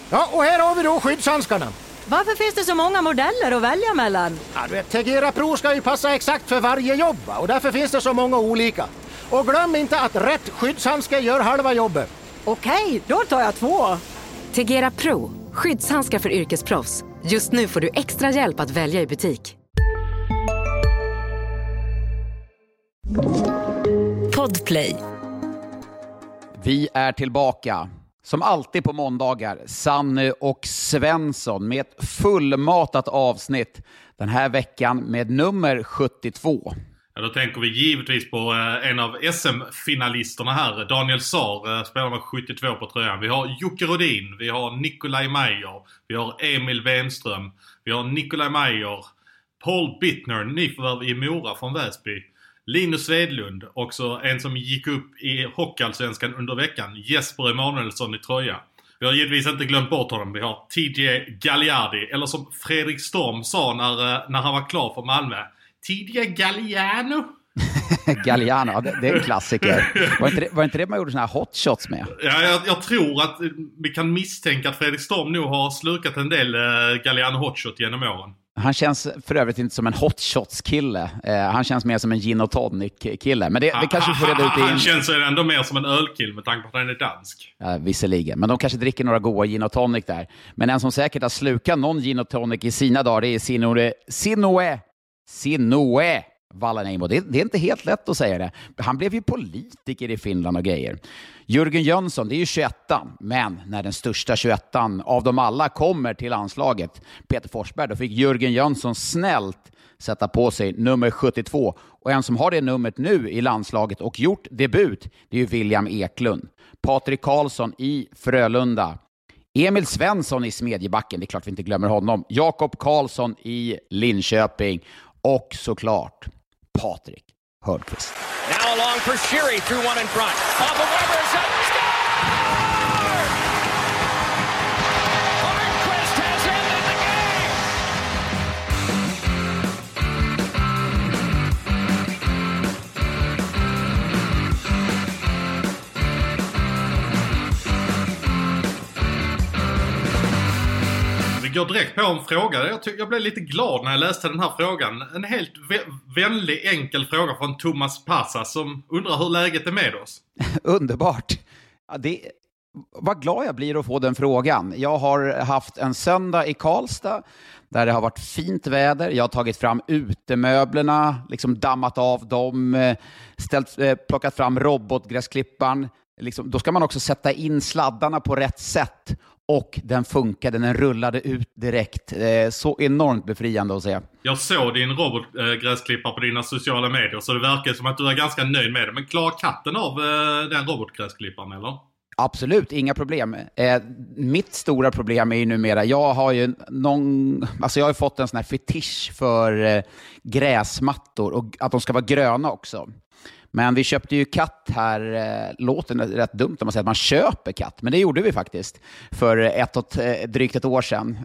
Ja, och här har vi då skyddshandskarna. Varför finns det så många modeller att välja mellan? Ja, du vet, Tegera Pro ska ju passa exakt för varje jobb, och därför finns det så många olika. Och glöm inte att rätt skyddshandske gör halva jobbet. Okej, då tar jag 2. Tegera Pro, skyddshandskar för yrkesproffs. Just nu får du extra hjälp att välja i butik. Podplay. Vi är tillbaka, som alltid på måndagar, Sanne och Svensson med ett fullmatat avsnitt den här veckan med nummer 72. Ja, då tänker vi givetvis på en av SM-finalisterna här, Daniel Saar, spelar med 72 på tröjan. Vi har Jocke Rodin, vi har Nikolaj Meyer, vi har Emil Wenström, vi har Nikolaj Meyer, Paul Bittner, nyförvärv i Mora från Väsby, Linus Svedlund, också en som gick upp i Hockeyallsvenskan under veckan, Jesper Emanuelsson i tröja. Vi har givetvis inte glömt bort honom. Vi har TJ Gagliardi, eller som Fredrik Storm sa när han var klar för Malmö, TJ Galliano. Galliano, ja, det är en klassiker. Var inte det man gjorde såna här hotshots med? Ja, jag tror att vi kan misstänka att Fredrik Storm nu har slukat en del Galliano hotshot genom åren. Han känns för övrigt inte som en hotshots-kille. Han känns mer som en gin och tonic-kille. Men det kanske får reda ut i... Han känns ändå mer som en ölkill med tanke på att han är dansk. Ja, visserligen. Men de kanske dricker några goda gin och tonic där. Men en som säkert har slukat någon gin och tonic i sina dagar, det är Sinoe Valanheimo. Det är inte helt lätt att säga det. Han blev ju politiker i Finland och grejer. Jörgen Jönsson, det är ju 21an. Men när den största 21an av dem alla kommer till landslaget, Peter Forsberg, då fick Jörgen Jönsson snällt sätta på sig nummer 72. Och en som har det numret nu i landslaget och gjort debut, det är ju William Eklund. Patrik Karlsson i Frölunda. Emil Svensson i Smedjebacken, det är klart vi inte glömmer honom. Jakob Karlsson i Linköping. Och såklart Patrik Hörnqvist. Now along for Sherry through one in front. Off of Weber, shot, score! Hörnqvist has ended the game! Vi går direkt på en fråga. Jag blev lite glad när jag läste den här frågan. En helt vänlig, enkel fråga från Thomas Passa som undrar hur läget är med oss. Underbart. Ja, vad glad jag blir att få den frågan. Jag har haft en söndag i Karlstad där det har varit fint väder. Jag har tagit fram utemöblerna, liksom dammat av dem, plockat fram robotgräsklipparen. Liksom, då ska man också sätta in sladdarna på rätt sätt. Och den funkade, den rullade ut direkt. Så enormt befriande att se. Jag såg din robotgräsklippare på dina sociala medier, så det verkar som att du är ganska nöjd med det. Men klarar katten av den robotgräsklipparen, eller? Absolut, inga problem. Mitt stora problem är ju numera, jag har ju jag har fått en sån här fetisch för gräsmattor och att de ska vara gröna också. Men vi köpte ju katt här, låter rätt dumt om man säger att man köper katt. Men det gjorde vi faktiskt för drygt ett år sedan.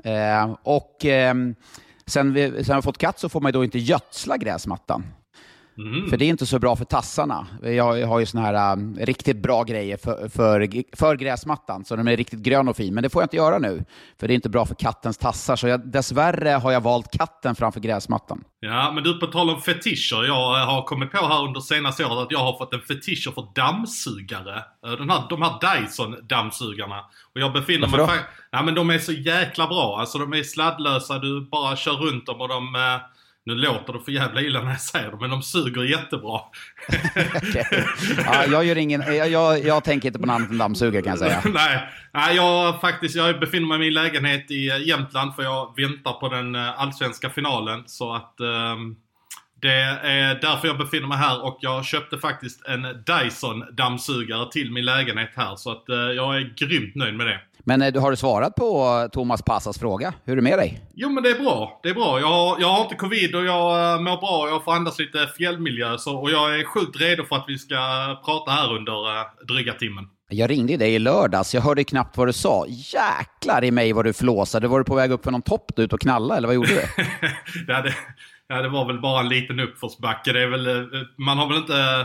Sen vi har fått katt så får man ju då inte gödsla gräsmattan. Mm. För det är inte så bra för tassarna. Jag har ju såna här riktigt bra grejer för gräsmattan. Så de är riktigt grön och fin. Men det får jag inte göra nu. För det är inte bra för kattens tassar. Så dessvärre har jag valt katten framför gräsmattan. Ja, men du, på tal om fetischer. Jag har kommit på här under senaste året att jag har fått en fetischer för dammsugare. De här Dyson-dammsugarna. Och jag befinner mig... Ja, men de är så jäkla bra. Alltså de är sladdlösa. Du bara kör runt dem och de... Nu låter det för jävla illa när jag säger det, men de suger jättebra. Okay. Ja, jag tänker inte på något annat än dammsugare, kan jag säga. Nej, jag befinner mig i min lägenhet i Jämtland för jag väntar på den allsvenska finalen. Så att det är därför jag befinner mig här, och jag köpte faktiskt en Dyson-dammsugare till min lägenhet här. Så att jag är grymt nöjd med det. Men har du svarat på Thomas Passas fråga? Hur är det med dig? Jo, men det är bra. Jag har inte covid och jag mår bra. Jag får andas lite fjällmiljö. Och jag är sjukt redo för att vi ska prata här under dryga timmen. Jag ringde dig i lördags. Jag hörde knappt vad du sa. Jäklar i mig vad du flåsade. Var du på väg upp för någon topp ut och knalla? Eller vad gjorde du? Det var väl bara en liten uppförsbacke. Det är väl, man har väl inte...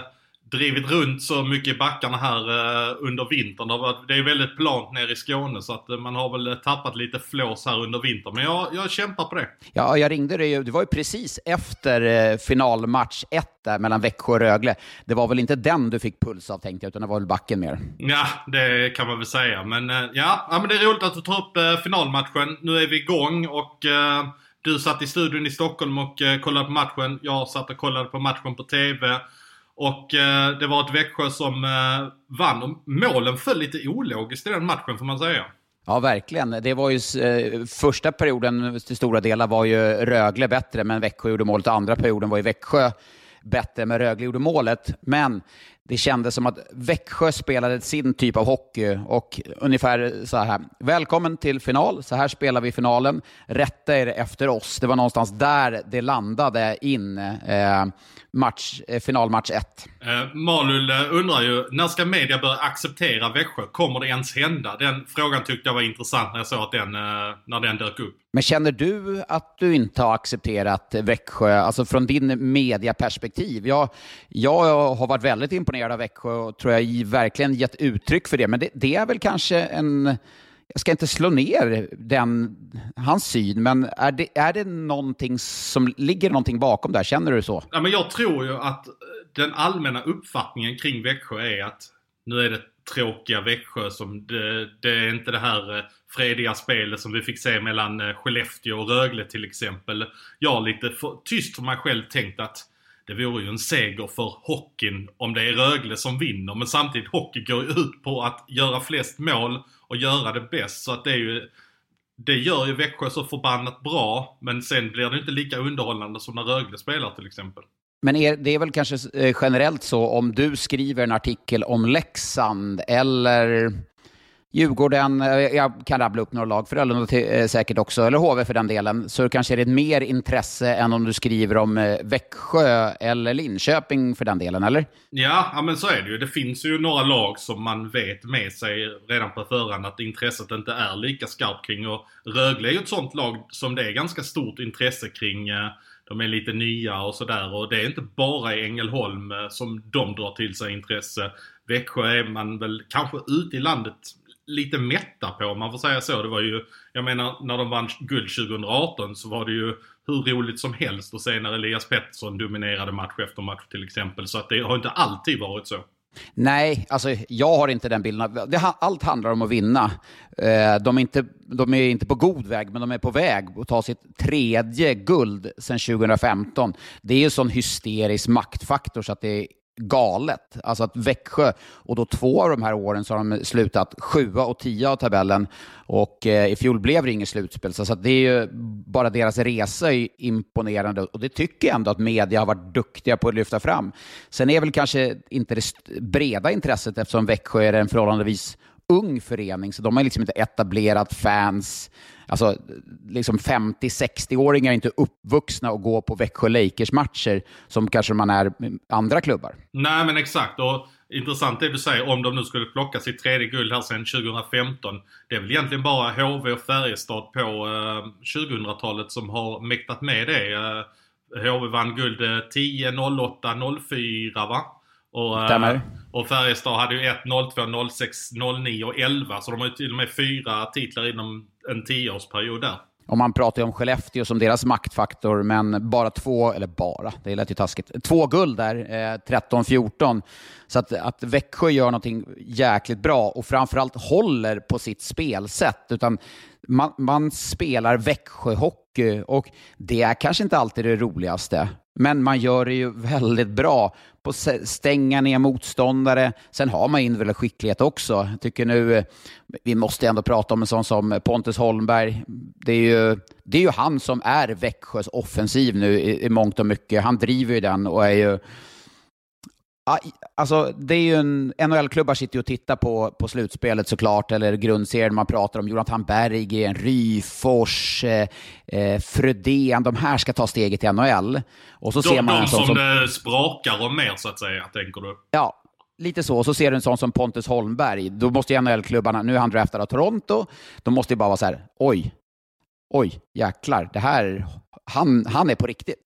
drivit runt så mycket i backarna här under vintern. Det är väldigt plant ner i Skåne så att man har väl tappat lite flås här under vintern. Men jag kämpar på det. Ja, jag ringde dig. Det var ju precis efter finalmatch 1 där mellan Växjö och Rögle. Det var väl inte den du fick puls av, tänkte jag, utan det var väl backen mer. Ja, det kan man väl säga. Men men det är roligt att du tar upp finalmatchen. Nu är vi igång och du satt i studion i Stockholm och kollade på matchen. Jag satt och kollade på matchen på TV. Och det var ett Växjö som vann. Och målen föll lite ologiskt i den matchen, får man säga. Ja, verkligen. Det var ju första perioden till stora delar var ju Rögle bättre, men Växjö gjorde målet. Andra perioden var ju Växjö bättre, men Rögle gjorde målet. Men det kändes som att Växjö spelade sin typ av hockey och ungefär så här: välkommen till final, så här spelar vi finalen, rätta er efter oss. Det var någonstans där det landade in finalmatch 1. Malul undrar ju, när ska media börja acceptera Växjö? Kommer det ens hända? Den frågan tyckte jag var intressant när jag såg att när den dök upp. Men känner du att du inte har accepterat Växjö, alltså från din mediaperspektiv? Jag har varit väldigt imponerad av Växjö och tror jag verkligen gett uttryck för det. Men det är väl kanske jag ska inte slå ner hans syn, men är det någonting som ligger någonting bakom där? Känner du så? Ja, men jag tror ju att den allmänna uppfattningen kring Växjö är att nu är det tråkiga Växjö som det är inte det här frediga spelet som vi fick se mellan Skellefteå och Rögle till exempel. Jag har lite tyst för mig själv tänkt att det vore ju en seger för hockeyn om det är Rögle som vinner. Men samtidigt, hockey går ju ut på att göra flest mål och göra det bäst. Så att det gör ju Växjö så förbannat bra. Men sen blir det inte lika underhållande som när Rögle spelar till exempel. Men det är väl kanske generellt så, om du skriver en artikel om Leksand eller Djurgården, jag kan rabbla upp några lag, Frölunda säkert också, eller HV för den delen, så kanske är det mer intresse än om du skriver om Växjö eller Linköping för den delen, eller? Ja, men så är det ju. Det finns ju några lag som man vet med sig redan på förhand att intresset inte är lika skarpt kring, och Rögle är ju ett sånt lag som det är ganska stort intresse kring. De är lite nya och sådär, och det är inte bara i Ängelholm som de drar till sig intresse. Växjö är man väl kanske ute i landet lite mätta på, om man får säga så. Det var ju, jag menar, när de vann guld 2018 så var det ju hur roligt som helst att se när Elias Pettersson dominerade match efter match till exempel. Så att det har inte alltid varit så. Nej, alltså jag har inte den bilden. Allt handlar om att vinna. De är inte på god väg, men de är på väg att ta sitt 3:e guld sedan 2015. Det är ju sån hysterisk maktfaktor så att det är galet. Alltså att Växjö, och då 2 av de här åren så har de slutat 7 och 10 av tabellen, och i fjol blev det inget slutspel, så att det är ju bara deras resa är imponerande, och det tycker jag ändå att media har varit duktiga på att lyfta fram. Sen är väl kanske inte det breda intresset, eftersom Växjö är en förhållandevis ung förening, så de har liksom inte etablerat fans. Alltså liksom 50-60-åringar är inte uppvuxna och går på Växjö Lakers matcher som kanske man är andra klubbar. Nej, men exakt. Och intressant det du säger, om de nu skulle plocka sitt 3:e guld här sedan 2015. Det är väl egentligen bara HV och Färjestad på 2000-talet som har mäktat med det. HV vann guld 10, 08, 04 va? Och Färjestad hade ju 1, 02, 06, 09 och 11. Så de har ju till och med 4 titlar inom en 10-årsperiod där. Och man pratar ju om Skellefteå som deras maktfaktor, men bara 2, eller bara, det lät ju taskigt, 2 guld där, 13-14. Så att Växjö gör någonting jäkligt bra och framförallt håller på sitt spelsätt. Utan man spelar Växjö-hockey, och det är kanske inte alltid det roligaste. Men man gör det ju väldigt bra på att stänga ner motståndare. Sen har man in väl skicklighet också. Jag tycker nu, vi måste ändå prata om en sån som Pontus Holmberg. Det är ju han som är Växjös offensiv nu i mångt och mycket. Han driver ju den och är ju... Alltså det är ju en NHL-klubbar sitter ju och tittar på slutspelet såklart, eller grundserien. Man pratar om Jonathan Berggren, Ryfors, Frödén, de här ska ta steget till NHL. Och så ser man som sprakar om mer så att säga, tänker du? Ja, lite så. Så ser du en sån som Pontus Holmberg. Då måste ju NHL-klubbarna, nu är han draftad av Toronto, de måste ju bara vara så här: oj, jäklar, det här, han är på riktigt.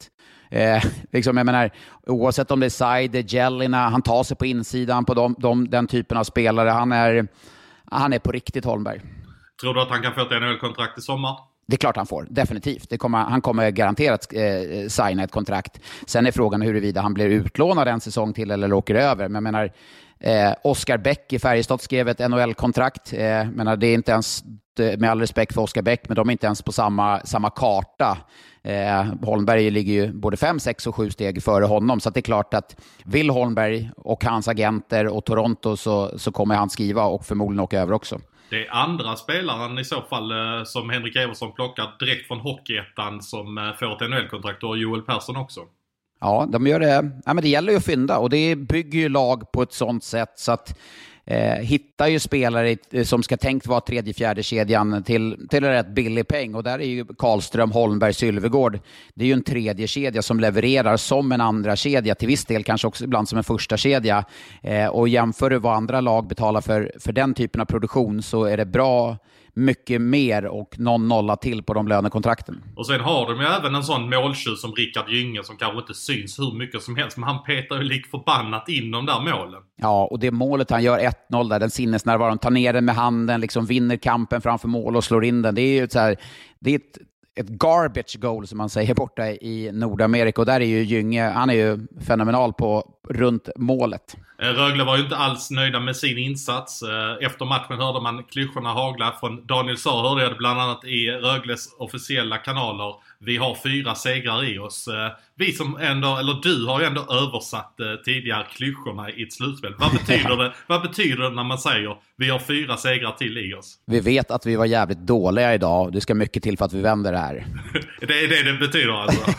Liksom, jag menar, oavsett om det är Seider, Jellina, han tar sig på insidan på den typen av spelare. Han är på riktigt Holmberg. Tror du att han kan få ett NHL-kontrakt i sommar? Det är klart han får, definitivt. Han kommer garanterat signa ett kontrakt. Sen är frågan huruvida han blir utlånad en säsong till eller åker över. Men jag menar, Oskar Bäck i Färjestad skrev ett NHL-kontrakt. Menar, det är inte ens, med all respekt för Oskar Bäck, men de är inte ens på samma karta. Holmberg ligger ju både 5, 6 och 7 steg före honom. Så att det är klart att vill Holmberg och hans agenter och Toronto så kommer han skriva och förmodligen åka över också. Det är andra spelaren i så fall som Henrik Everson plockar direkt från Hockeyettan som får ett NHL-kontrakt, och Joel Persson också. Ja, de gör det. Ja, men det gäller ju att fynda, och det bygger ju lag på ett sånt sätt så att hittar ju spelare som ska tänkt vara 3:e-4:e kedjan till en rätt billig peng, och där är ju Karlström, Holmberg, Sylvegård. Det är ju en 3:e kedja som levererar som en andra kedja, till viss del kanske också ibland som en första kedja. Och jämför vad andra lag betalar för den typen av produktion, så är det bra mycket mer och någon nolla till på de lönekontrakten. Och sen har de ju även en sån måltjuv som Rickard Gynge som kanske inte syns hur mycket som helst, men han petar ju lik förbannat in de där målen. Ja, och det målet han gör 1-0 där, den sinnesnärvaron, tar ner den med handen, liksom vinner kampen framför mål och slår in den. Det är ju så här, det är ett garbage goal som man säger borta i Nordamerika, och där är ju Gynge, han är ju fenomenal på runt målet. Rögle var ju inte alls nöjda med sin insats. Efter matchen hörde man klyschorna hagla. Från Daniel Saar hörde jag det bland annat i Rögles officiella kanaler. Vi har 4 segrar i oss. Vi som ändå, eller du har ju ändå översatt tidigare klyschorna i ett slutspel. Vad betyder det när man säger vi har 4 segrar till i oss? Vi vet att vi var jävligt dåliga idag. Det ska mycket till för att vi vänder det här. Det är det betyder alltså?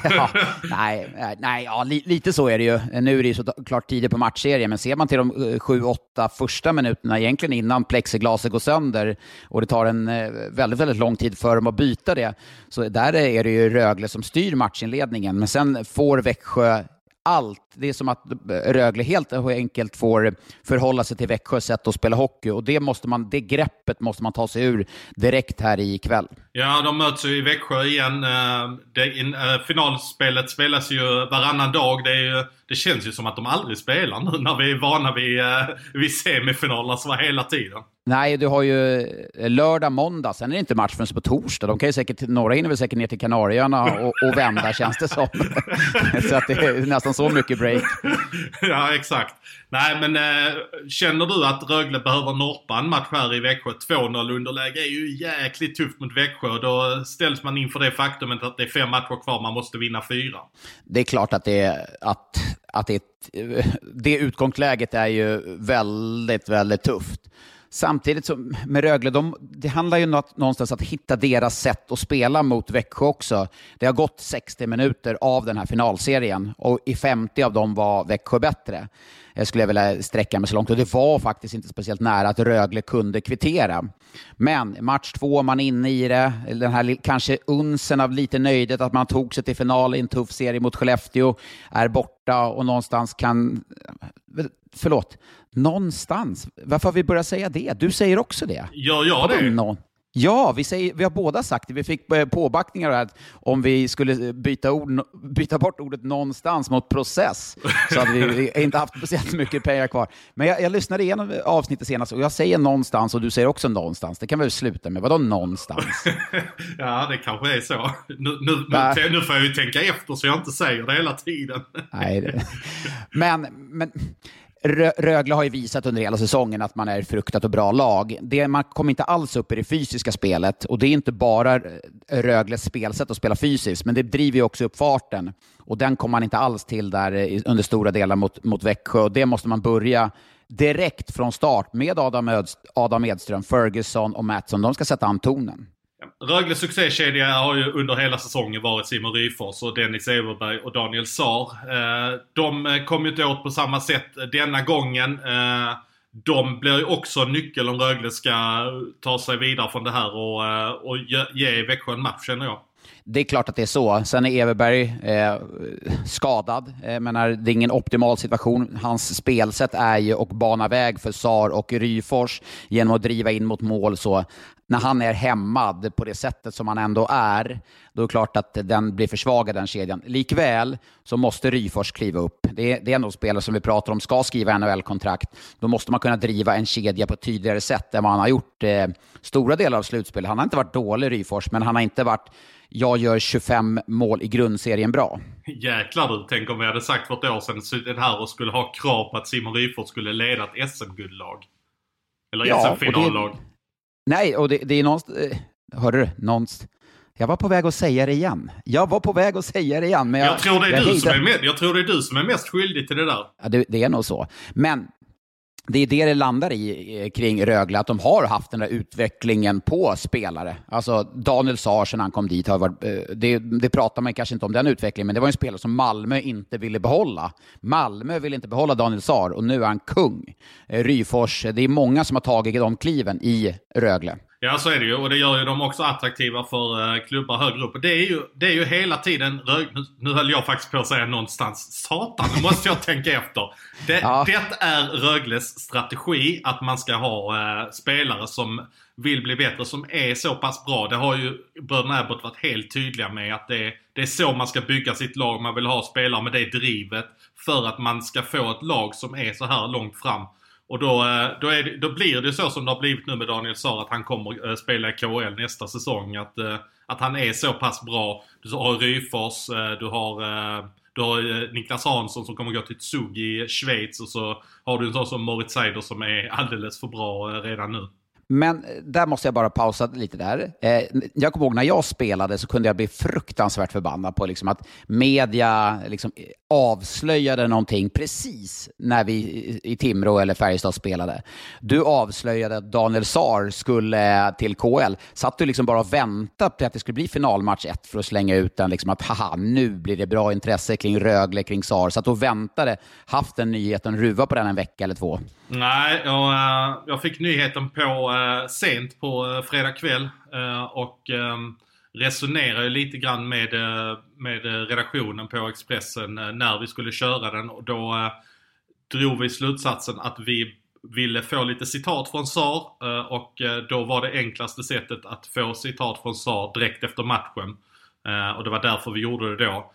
Ja, lite så är det ju. Nu är det ju så klart tidigt på matchserien, men ser man till de 7-8 första minuterna egentligen innan plexiglaset går sönder och det tar en väldigt, väldigt lång tid för dem att byta det, så där är det ju Rögle som styr matchinledningen, men sen får Växjö allt. Det är som att Rögle helt enkelt får förhålla sig till Växjös sätt att spela hockey, och det greppet måste man ta sig ur direkt här ikväll. Ja, de möts ju i Växjö igen. Finalspelet spelas ju varannan dag. Det känns ju som att de aldrig spelar nu när vi är vana vid semifinalerna som var hela tiden. Nej, du har ju lördag, måndag, sen är det inte match förrän på torsdag. De kan ju säkert, några hinner väl säkert ner till Kanarieöarna och vända, känns det som. Så att det är nästan så mycket break. Ja, exakt. Nej, men känner du att Rögle behöver norpa en match här i Växjö? 2-0 underläge är ju jäkligt tufft mot Växjö. Då ställs man inför det faktumet att det är 5 matcher kvar, man måste vinna 4. Det är klart att det utgångsläget är ju väldigt, väldigt tufft. Samtidigt som med Rögle, det handlar ju någonstans att hitta deras sätt att spela mot Växjö också. Det har gått 60 minuter av den här finalserien, och i 50 av dem var Växjö bättre. Jag skulle vilja sträcka mig så långt, och det var faktiskt inte speciellt nära att Rögle kunde kvittera. Men match 2, man är inne i det. Den här kanske unsen av lite nöjdhet att man tog sig till final i en tuff serie mot Skellefteå är borta, och någonstans någonstans. Varför har vi börjat säga det? Du säger också det. Ja, det. Ja, vi har båda sagt det. Vi fick påbackningar här om vi skulle byta bort ordet någonstans mot process, så hade vi inte haft speciellt mycket pengar kvar. Men jag lyssnade igenom avsnittet senast, och jag säger någonstans och du säger också någonstans. Det kan vi väl sluta med. Vadå någonstans? Ja, det kanske är så. Nu får jag ju tänka efter så jag inte säger det hela tiden. Nej, men Rögle har ju visat under hela säsongen att man är fruktat och bra lag. Man kommer inte alls upp i det fysiska spelet, och det är inte bara Rögles spelsätt att spela fysiskt, men det driver ju också upp farten, och den kommer man inte alls till där under stora delar mot Växjö, och det måste man börja direkt från start med Adam Edström, Ferguson och Mattsson. De ska sätta an tonen. Rögles succékedja har ju under hela säsongen varit Simon Ryfors och Dennis Everberg och Daniel Saar. De kom ju inte åt på samma sätt denna gången. De blir ju också nyckel om Rögle ska ta sig vidare från det här och ge Växjö en match, känner jag. Det är klart att det är så. Sen är Everberg skadad. Men det är ingen optimal situation. Hans spelsätt är ju att bana väg för Saar och Ryfors genom att driva in mot mål. Så när han är hämmad på det sättet som han ändå är, då är det klart att den blir försvagad, den kedjan. Likväl så måste Ryfors kliva upp. Det är ändå spelare som vi pratar om ska skriva NHL-kontrakt. Då måste man kunna driva en kedja på ett tydligare sätt än vad han har gjort stora delar av slutspel. Han har inte varit dålig, Ryfors, men han har inte varit jag gör 25 mål i grundserien bra. Jäklar du, tänk om vi hade sagt för ett år sedan suttit här och skulle ha krav på att Simon Ryfors skulle leda ett SM-guldlag. Eller SM-finallag. Nej, och det är någonstans... Hörde du? Någonstans... Jag var på väg att säga det igen. Men jag tror det är du som är mest skyldig till det där. Ja, det är nog så. Men det är det landar i kring Rögle, att de har haft den där utvecklingen på spelare. Alltså Daniel Saar sen han kom dit har varit, det pratar man kanske inte om den utvecklingen, men det var en spelare som Malmö inte ville behålla. Malmö ville inte behålla Daniel Saar och nu är han kung. Ryfors, det är många som har tagit de kliven i Rögle. Ja, så är det ju. Och det gör ju dem också attraktiva för klubbar högre upp. Och det är ju hela tiden... Nu höll jag faktiskt på att säga någonstans. Satan, nu måste jag tänka efter. Det är Rögles strategi att man ska ha spelare som vill bli bättre, som är så pass bra. Det har ju bröderna Abbott varit helt tydliga med att det är så man ska bygga sitt lag. Man vill ha spelare med det drivet för att man ska få ett lag som är så här långt fram. Och då blir det så som det har blivit nu med Daniel Saar, att han kommer spela i KHL nästa säsong. Att han är så pass bra. Du har Ryfors, du har Niklas Hansson som kommer gå till Zug i Schweiz, och så har du en sån som Moritz Seider som är alldeles för bra redan nu. Men där måste jag bara pausa lite där. Jag kommer ihåg när jag spelade så kunde jag bli fruktansvärt förbannad på liksom att media liksom avslöjade någonting precis när vi i Timrå eller Färjestad spelade. Du avslöjade att Daniel Saar skulle till KHL. Satt du liksom bara och väntade på att det skulle bli finalmatch 1 för att slänga ut den liksom att haha, nu blir det bra intresse kring Rögle, kring Saar. Satt och väntade, haft den nyheten, ruva på den en vecka eller 2? Nej, jag fick nyheten på sent på fredag kväll och resonerade lite grann med redaktionen på Expressen när vi skulle köra den, och då drog vi slutsatsen att vi ville få lite citat från Saar, och då var det enklaste sättet att få citat från Saar direkt efter matchen, och det var därför vi gjorde det då.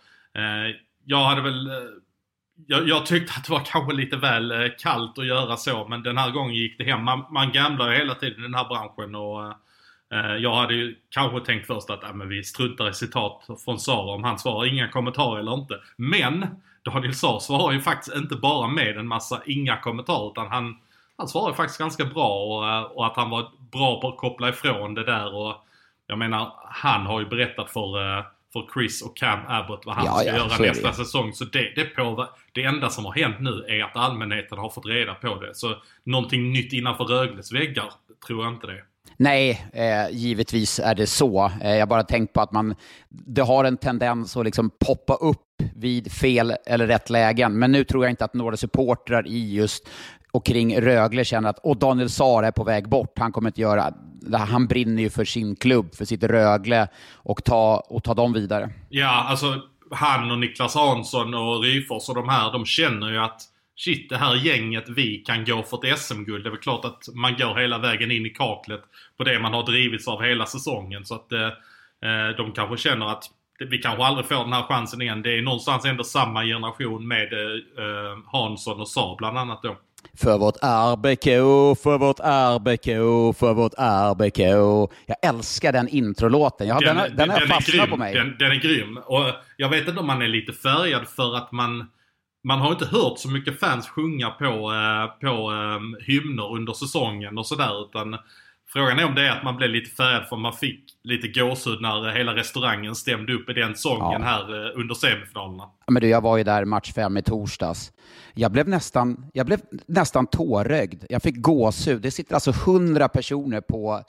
Jag tyckte att det var kanske lite väl kallt att göra så, men den här gången gick det hem. Man gamblar ju hela tiden i den här branschen, och jag hade ju kanske tänkt först att men vi struntar i citat från Saar om han svarar inga kommentarer eller inte. Men Daniel Saar svarar ju faktiskt inte bara med en massa inga kommentarer, utan han svarar ju faktiskt ganska bra, och att han var bra på att koppla ifrån det där. Och jag menar, han har ju berättat för Chris och Cam Abbott vad han ska göra nästa säsong. Så det enda som har hänt nu är att allmänheten har fått reda på det. Så någonting nytt innanför Rögles väggar tror jag inte det. Nej, givetvis är det så. Jag bara tänkt på att det har en tendens att liksom poppa upp vid fel eller rätt lägen. Men nu tror jag inte att några supportrar i just och kring Rögle känner att Daniel Saar är på väg bort. Han kommer inte göra... Han brinner ju för sin klubb, för sitt Rögle, och ta dem vidare. Ja, alltså han och Niklas Hansson och Ryfors och de här, de känner ju att shit, det här gänget, vi kan gå för ett SM-guld. Det är väl klart att man går hela vägen in i kaklet på det man har drivits av hela säsongen. Så att de kanske känner att vi kanske aldrig får den här chansen igen. Det är någonstans ändå samma generation med Hansson och Saar bland annat då. För vårt RBK, för vårt RBK, för vårt RBK. Jag älskar den introlåten. Den har fastnat på mig. Den är grym. Och jag vet inte om man är lite färgad för att man har inte hört så mycket fans sjunga på hymner under säsongen och sådär, utan frågan är om det är att man blev lite färgad för man fick lite gåshud när hela restaurangen stämde upp i den sången här under semifinalerna. Men du, jag var ju där match 5 i torsdags. Jag blev nästan tårögd. Jag fick gåshud. Det sitter alltså 100 personer på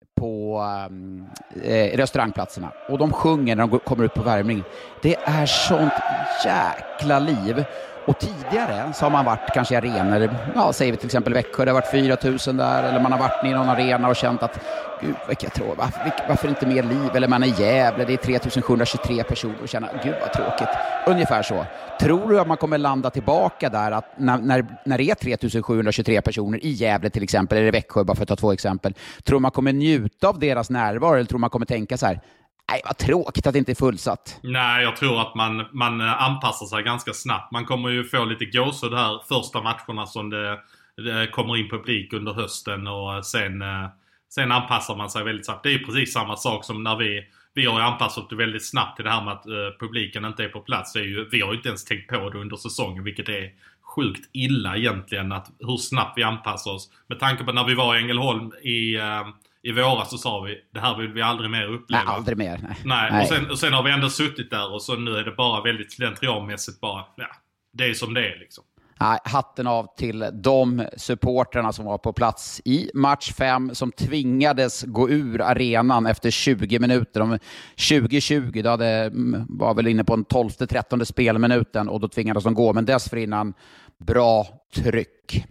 restaurangplatserna, och de sjunger när de kommer ut på värmning. Det är sånt jäkla liv. Och tidigare så har man varit kanske i arenor, säger vi till exempel Växjö, det har varit 4 000 där, eller man har varit i någon arena och känt att gud, vilket tråd, varför inte mer liv? Eller man är Gävle, det är 3723 personer och känner, gud vad tråkigt. Ungefär så. Tror du att man kommer landa tillbaka där, att när det är 3723 personer i Gävle till exempel, eller i Växjö, bara för att ta 2 exempel, tror man kommer njuta av deras närvaro, eller tror man kommer tänka så här, nej, vad tråkigt att det inte är fullsatt? Nej, jag tror att man anpassar sig ganska snabbt. Man kommer ju få lite gåshud här första matcherna som det kommer in publik under hösten, och sen anpassar man sig väldigt snabbt. Det är ju precis samma sak som när vi har anpassat det väldigt snabbt till det här med att publiken inte är på plats. Vi har ju inte ens tänkt på det under säsongen, vilket är sjukt illa egentligen, att hur snabbt vi anpassar oss. Med tanke på när vi var i Ängelholm i våras så sa vi, det här vill vi aldrig mer uppleva. Nej, aldrig mer. Nej. Och sen har vi ändå suttit där, och så nu är det bara väldigt slentrianmässigt bara, det är som det är liksom. Nej, hatten av till de supporterna som var på plats i match 5 som tvingades gå ur arenan efter 20 minuter. De 2020 då var väl inne på den 12-13 spelminuten, och då tvingades de gå. Men dessförinnan, bra tryck.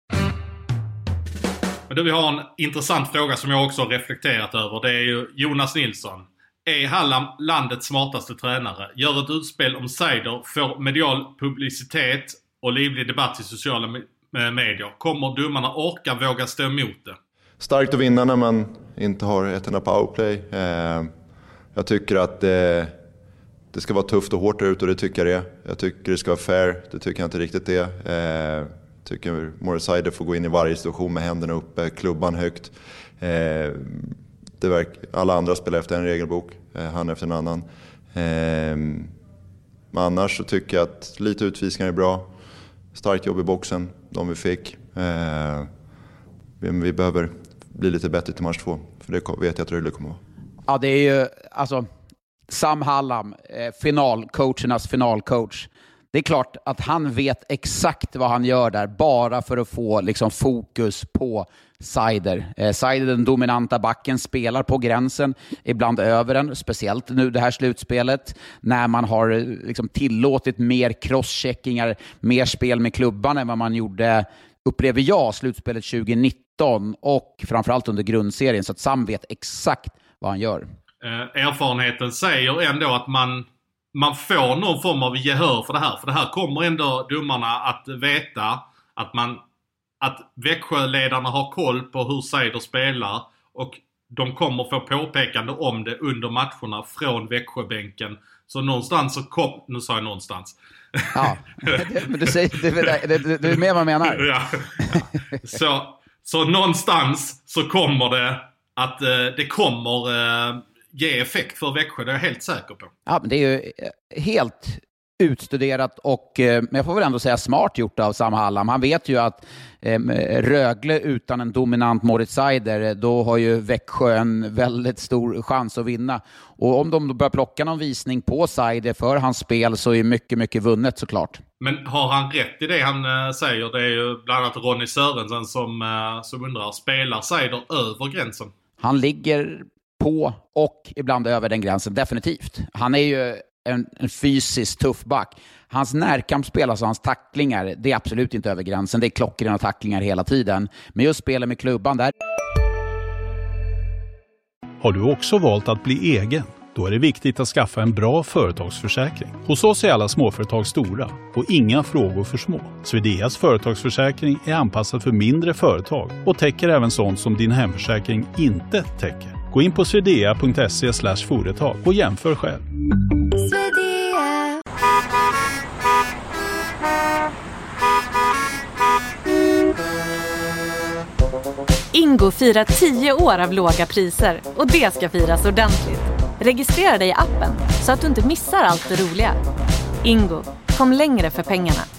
Men då vi har en intressant fråga som jag också har reflekterat över. Det är ju Jonas Nilsson. Är Hallam landets smartaste tränare? Gör ett utspel om Seider, får medial publicitet och livlig debatt i sociala medier. Kommer domarna orka våga stå emot det? Starkt att vinna när man inte har ett enda powerplay. Jag tycker att det ska vara tufft och hårt ut, och det tycker jag det. Jag tycker det ska vara fair, det tycker jag inte riktigt det. Tycker Moritz Seider får gå in i varje situation med händerna uppe, klubban högt. Alla andra spelar efter en regelbok, han efter en annan. Men annars så tycker jag att lite utvisningar är bra. Starkt jobb i boxen, de vi fick. Vi behöver bli lite bättre till match 2, för det vet jag att Rögle kommer vara. Ja, det är ju Sam Hallam, coachernas finalcoach. Det är klart att han vet exakt vad han gör där, bara för att få liksom fokus på Seider. Seider, den dominanta backen, spelar på gränsen, ibland över den, speciellt nu det här slutspelet, när man har liksom tillåtit mer crosscheckingar, mer spel med klubban än vad man gjorde, upplever jag, slutspelet 2019 och framförallt under grundserien. Så att Sam vet exakt vad han gör. Erfarenheten säger ändå att man får någon form av gehör för det här. För det här kommer ändå domarna att veta att Växjöledarna har koll på hur Seider spelar, och de kommer få påpekande om det under matcherna från Växjöbänken. Så någonstans så nu sa jag någonstans. Ja, men du är med vad jag menar. Ja. Så någonstans så kommer det att det kommer ge effekt för Växjö, det är jag helt säker på. Ja, men det är ju helt utstuderat och jag får väl ändå säga smart gjort av Sam Hallam. Han vet ju att Rögle utan en dominant Moritz Seider, då har ju Växjö en väldigt stor chans att vinna. Och om de börjar plocka någon visning på Seider för hans spel, så är mycket, mycket vunnet såklart. Men har han rätt i det han säger? Det är ju bland annat Ronny Sörensen som undrar, spelar Seider över gränsen? Han ligger på och ibland över den gränsen, definitivt. Han är ju en fysiskt tuff back. Hans närkampsspel, alltså hans tacklingar, det är absolut inte över gränsen. Det är klockrena tacklingar hela tiden. Men just spelet med klubban där. Har du också valt att bli egen? Då är det viktigt att skaffa en bra företagsförsäkring. Hos oss är alla småföretag stora och inga frågor för små. Swedeas företagsförsäkring är anpassad för mindre företag och täcker även sånt som din hemförsäkring inte täcker. Gå in på swedea.se/företag och jämför själv. Ingo firar 10 år av låga priser och det ska firas ordentligt. Registrera dig i appen så att du inte missar allt det roliga. Ingo, kom längre för pengarna.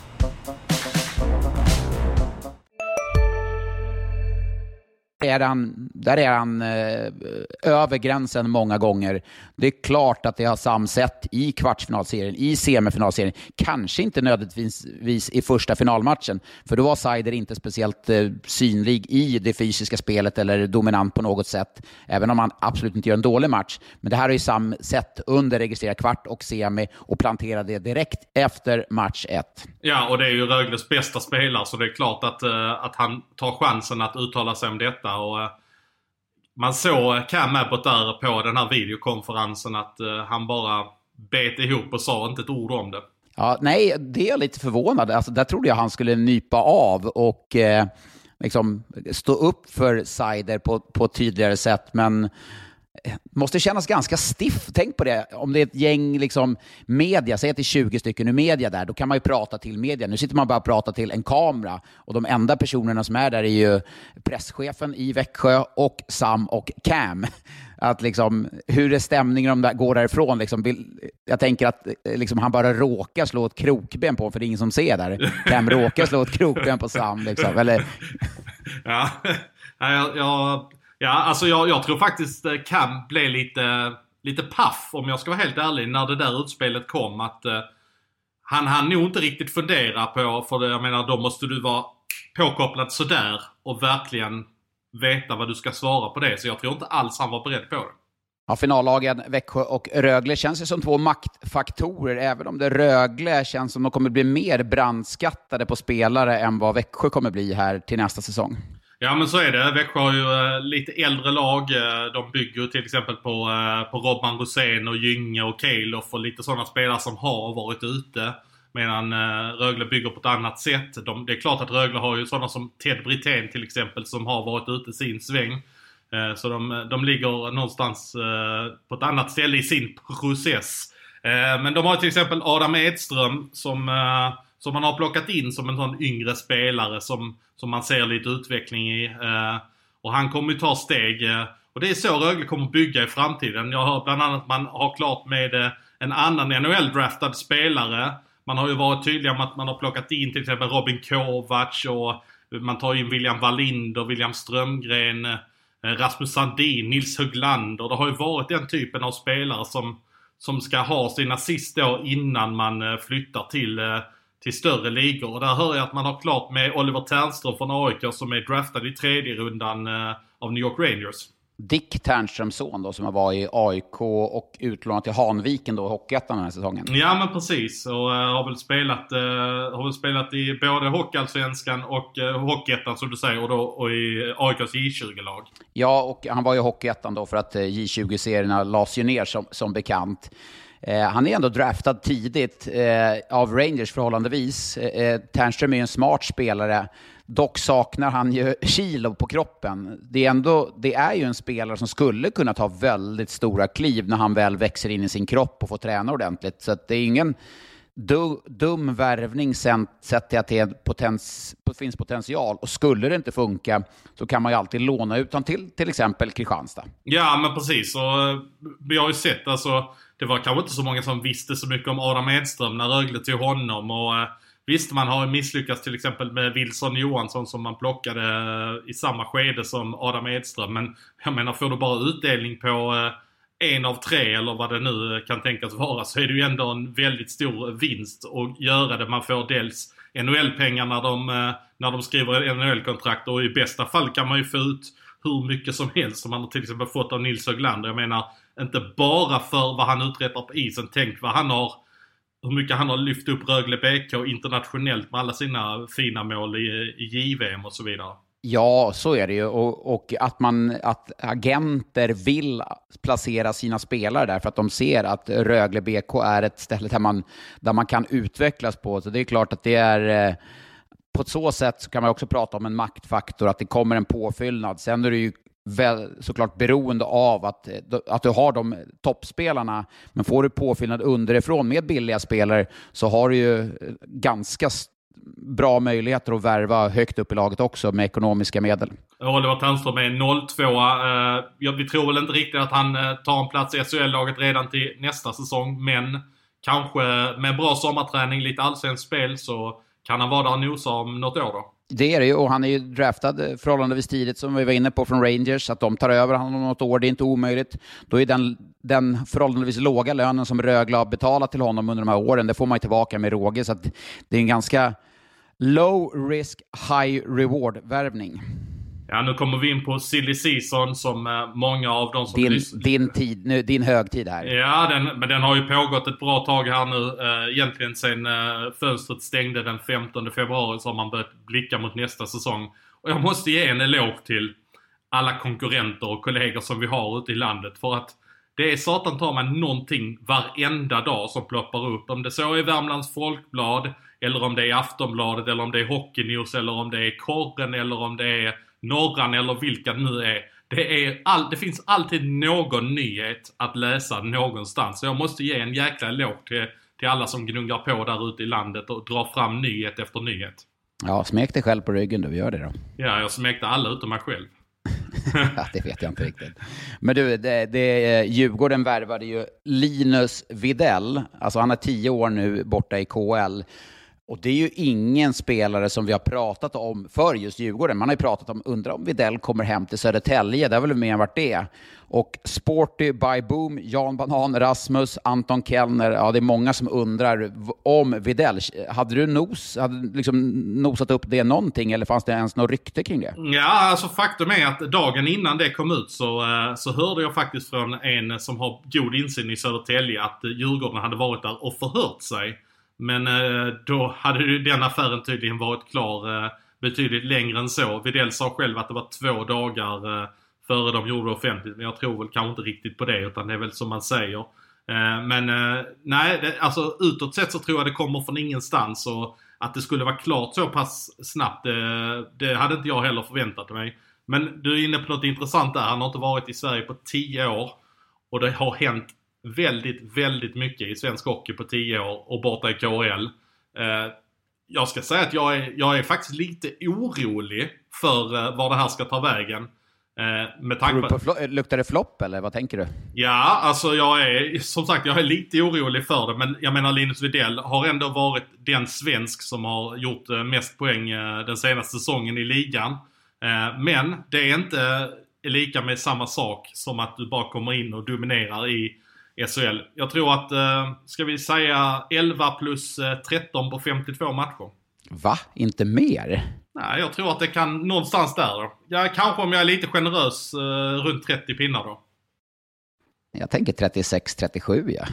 där är han över gränsen många gånger. Det är klart att det har samsett i kvartsfinalserien, i semifinalserien. Kanske inte nödvändigtvis i första finalmatchen, för då var Seider inte speciellt synlig i det fysiska spelet eller dominant på något sätt, även om han absolut inte gör en dålig match. Men det här är ju samsett under registrerad kvart och semi och planterade det direkt efter match 1. Ja, och det är ju Rögles bästa spelare, så det är klart att han tar chansen att uttala sig om detta. Och man såg Cam Abbott där på den här videokonferensen att han bara bet ihop och sa inte ett ord om det. Ja, nej, det är jag lite förvånad. Alltså, där trodde jag han skulle nypa av och liksom stå upp för Seider på ett tydligare sätt, men måste kännas ganska stiff. Tänk på det, om det är ett gäng liksom media, säg att det är 20 stycken i media där, då kan man ju prata till media. Nu sitter man bara och pratar till en kamera, och de enda personerna som är där är ju presschefen i Växjö och Sam och Cam. Att liksom, hur är stämningen om det går därifrån? Liksom, jag tänker att liksom, han bara råkar slå ett krokben på, för det är ingen som ser där. Cam råkar slå ett krokben på Sam liksom, eller? Ja, alltså jag tror faktiskt Cam blev lite paff, om jag ska vara helt ärlig, när det där utspelet kom. Att han nog inte riktigt fundera på, för jag menar, då måste du vara påkopplad sådär och verkligen veta vad du ska svara på det. Så jag tror inte alls han var beredd på det. Ja, finallagen Växjö och Rögle känns ju som två maktfaktorer, även om det Rögle känns som de kommer bli mer brandskattade på spelare än vad Växjö kommer bli här till nästa säsong. Ja, men så är det. Växjö har ju lite äldre lag. De bygger till exempel på Robban Rosén och Gynge och Kejlof och lite sådana spelare som har varit ute. Medan Rögle bygger på ett annat sätt. Det är klart att Rögle har ju sådana som Ted Brithén till exempel, som har varit ute sin sväng. Så de ligger någonstans på ett annat ställe i sin process. Men de har till exempel Adam Edström som man har plockat in som en sån yngre spelare som man ser lite utveckling i. Och han kommer ju ta steg. Och det är så Rögle kommer bygga i framtiden. Jag hör bland annat att man har klart med en annan NHL-draftad spelare. Man har ju varit tydliga om att man har plockat in till exempel Robin Kovacs, och man tar in William Wallinder, William Strömgren, Rasmus Sandin, Nils Höglander. Det har ju varit den typen av spelare som ska ha sina sista år innan man flyttar till större ligor. Och där hör jag att man har klart med Oliver Ternström från AIK, som är draftad i 3:e rundan av New York Rangers. Dick Ternströms son då, som var i AIK och utlånat till Hanviken då i Hockeyettan den här säsongen. Ja, men precis. Och har väl spelat i både Hockeyallsvenskan och Hockeyettan, som du säger, och i AIKs J20-lag. Ja, och han var ju Hockeyettan då för att J20-serierna lades ju ner som bekant. Han är ändå draftad tidigt av Rangers förhållandevis. Ternström är en smart spelare. Dock saknar han ju kilo på kroppen. Det är ju en spelare som skulle kunna ta väldigt stora kliv när han väl växer in i sin kropp och får träna ordentligt. Så att det är ingen dum värvning sett till att det finns potential. Och skulle det inte funka så kan man ju alltid låna ut han till exempel Kristianstad. Ja, men precis. Och vi har ju sett, alltså, det var kanske inte så många som visste så mycket om Adam Edström när Rögle tog honom. Och visst, man har misslyckats till exempel med Wilson Johansson som man plockade i samma skede som Adam Edström. Men jag menar, får du bara utdelning på 1 av 3 eller vad det nu kan tänkas vara, så är det ju ändå en väldigt stor vinst att göra det. Man får dels NHL-pengar när de skriver NHL-kontrakt, och i bästa fall kan man ju få ut hur mycket som helst som man har till exempel fått av Nils Höglander. Jag menar, inte bara för vad han uträttar på isen, tänk hur mycket han har lyft upp Rögle BK internationellt med alla sina fina mål i JVM och så vidare. Ja, så är det ju. Och att agenter vill placera sina spelare där för att de ser att Rögle BK är ett ställe där man kan utvecklas på. Så det är klart att det är på ett så sätt så kan man också prata om en maktfaktor, att det kommer en påfyllnad. Sen är det ju såklart beroende av att du har de toppspelarna, men får du påfyllnad underifrån med billiga spelare så har du ju ganska bra möjligheter att värva högt upp i laget också med ekonomiska medel. Oliver Ternström är 0-2. Vi tror väl inte riktigt att han tar en plats i SHL-laget redan till nästa säsong, men kanske med bra sommarträning, lite allsvensk spel, så kan han vara där och nosa om något år då. Det är det ju, och han är ju draftad förhållandevis tidigt som vi var inne på från Rangers, att de tar över honom om något år, det är inte omöjligt. Då är den förhållandevis låga lönen som Rögle har betalat till honom under de här åren, det får man ju tillbaka med råge, så att det är en ganska low risk, high reward värvning. Ja, nu kommer vi in på silly season som många av de som... Din högtid här. Ja, men den har ju pågått ett bra tag här nu. Egentligen sen fönstret stängde den 15 februari så har man börjat blicka mot nästa säsong. Och jag måste ge en eloge till alla konkurrenter och kollegor som vi har ute i landet. För att det är satan tar man någonting varenda dag som ploppar upp. Om det så är Värmlands Folkblad, eller om det är Aftonbladet, eller om det är Hockey News, eller om det är Korren, eller om det är Norran, eller vilka det nu är. Det finns alltid någon nyhet att läsa någonstans. Så jag måste ge en jäkla eloge till alla som gnuggar på där ute i landet och drar fram nyhet efter nyhet. Ja, smek dig själv på ryggen, du gör det då. Ja, jag smekte alla utom mig själv. Ja, det vet jag inte riktigt. Men du, Djurgården värvade ju Linus Widell. Alltså han är 10 år nu borta i KHL. Och det är ju ingen spelare som vi har pratat om för just Djurgården. Man har ju pratat om, undrar om Widell kommer hem till Södertälje. Det har väl mer varit det. Och Sporty, By Boom, Jan Banan, Rasmus, Anton Kellner. Ja, det är många som undrar om Widell. Hade du nosat upp det någonting? Eller fanns det ens något rykte kring det? Ja, alltså faktum är att dagen innan det kom ut så hörde jag faktiskt från en som har god insyn i Södertälje att Djurgården hade varit där och förhört sig. Men då hade ju den affären tydligen varit klar betydligt längre än så. Widell sa själv att det var 2 dagar före de gjorde offentligt. Men jag tror väl kanske inte riktigt på det, utan det är väl som man säger. Nej, alltså utåt sett så tror jag det kommer från ingenstans. Och att det skulle vara klart så pass snabbt, det hade inte jag heller förväntat mig. Men du är inne på något intressant där. Han har inte varit i Sverige på 10 år. Och det har hänt väldigt, väldigt mycket i svensk hockey på 10 år och borta i KHL. Jag ska säga att jag är faktiskt lite orolig för var det här ska ta vägen. Med tanke på... Luktar det flopp eller vad tänker du? Ja, alltså jag är lite orolig för det. Men jag menar, Linus Widell har ändå varit den svensk som har gjort mest poäng den senaste säsongen i ligan. Men det är inte lika med samma sak som att du bara kommer in och dominerar i SHL. Jag tror att, ska vi säga 11 plus 13 på 52 matcher. Va? Inte mer? Nej, jag tror att det kan någonstans där då. Ja, kanske om jag är lite generös runt 30 pinnar då. Jag tänker 36-37, ja.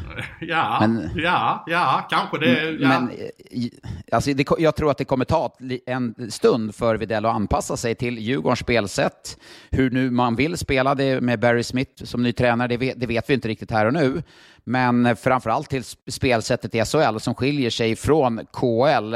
Ja, kanske det. Ja. Men alltså, jag tror att det kommer ta en stund för Widell att anpassa sig till Djurgårdens spelsätt. Hur nu man vill spela det med Barry Smith som ny tränare, det vet vi inte riktigt här och nu. Men framförallt till spelsättet i SHL som skiljer sig från KHL.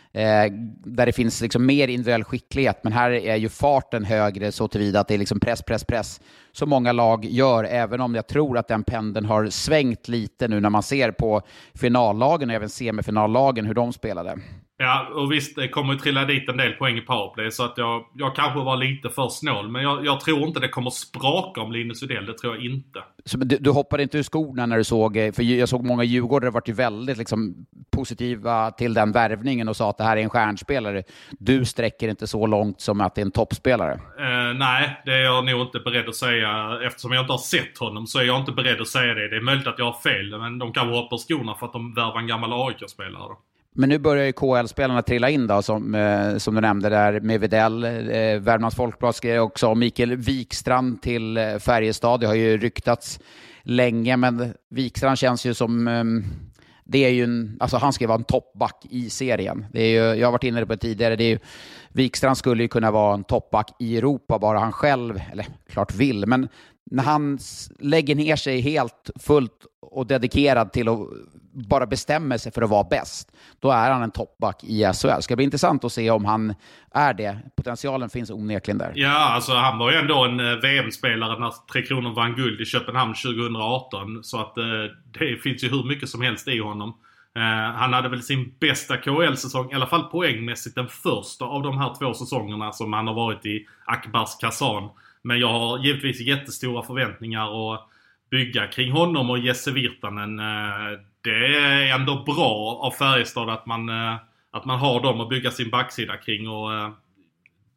Där det finns liksom mer individuell skicklighet, men här är ju farten högre så tillvida att det är liksom press så många lag gör, även om jag tror att den pendeln har svängt lite nu när man ser på finallagen och även semifinallagen hur de spelade. Ja, och visst, det kommer ju trilla dit en del poäng i powerplay, så att jag kanske var lite för snål, men jag tror inte det kommer spraka om Linus Widell, det tror jag inte. Så du hoppade inte ur skorna när du såg, för jag såg många Djurgårdare varit ju väldigt liksom positiva till den värvningen och sa att det här är en stjärnspelare. Du sträcker inte så långt som att det är en toppspelare. Nej, det är jag nog inte beredd att säga. Eftersom jag inte har sett honom så är jag inte beredd att säga det. Det är möjligt att jag har fel, men de kan vara på skorna för att de värvar en gammal AIK-spelare då. Men nu börjar ju KHL-spelarna trilla in då, som du nämnde där med Widell, Värmlands Folkblad skrev också om Mikael Wikstrand till Färjestad. Det har ju ryktats länge, men Wikstrand känns ju som... det är ju alltså han ska vara en toppback i serien. Det är ju, jag har varit inne på det tidigare, det är ju, Wikstrand skulle ju kunna vara en toppback i Europa, bara han själv, eller klart vill, men när han lägger ner sig helt fullt och dedikerad till att bara bestämma sig för att vara bäst, då är han en toppback i SHL. Det ska bli intressant att se om han är det. Potentialen finns onekligen där. Ja, alltså han var ju ändå en VM-spelare när Tre Kronor vann guld i Köpenhamn 2018. Så att det finns ju hur mycket som helst i honom. Han hade väl sin bästa KHL-säsong, i alla fall poängmässigt, den första av de här 2 säsongerna som han har varit i Akbars Kazan. Men jag har givetvis jättestora förväntningar och bygga kring honom och Jesse Virtanen. Det är ändå bra av Färjestad att man har dem att bygga sin backsida kring. Och